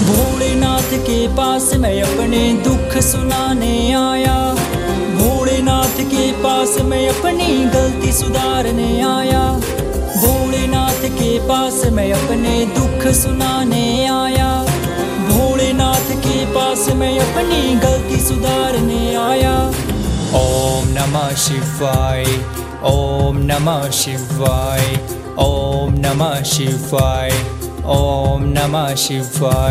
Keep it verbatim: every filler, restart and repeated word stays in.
भोलेनाथ के पास मैं अपने दुख सुनाने आया। भोलेनाथ के पास मैं अपनी गलती सुधारने आया। भोलेनाथ के पास मैं अपने दुख सुनाने आया। भोलेनाथ के पास मैं अपनी गलती सुधारने आया। ओम नमः शिवाय, ओम नमः शिवाय, ओम नमः शिवाय, ओम नमः शिवाय।